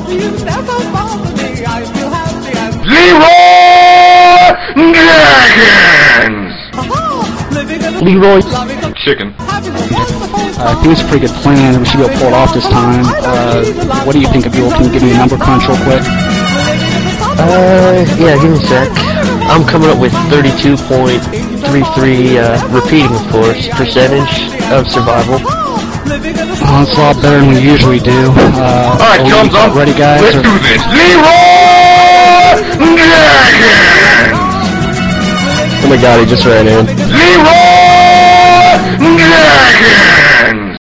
Leroy Jenkins! Leroy Chicken. I think it's a pretty good plan. We should be able to pull it off this time. What do you think, Abdul? Can you give me a number crunch real quick? Yeah, give me a sec. I'm coming up with 32.33, repeating, of course, percentage of survival. Oh, it's a lot better than we usually do. Alright, chums up. Ready, guys? Let's do this. Leroy Jenkins! Oh my god, he just ran in. Leroy Jenkins!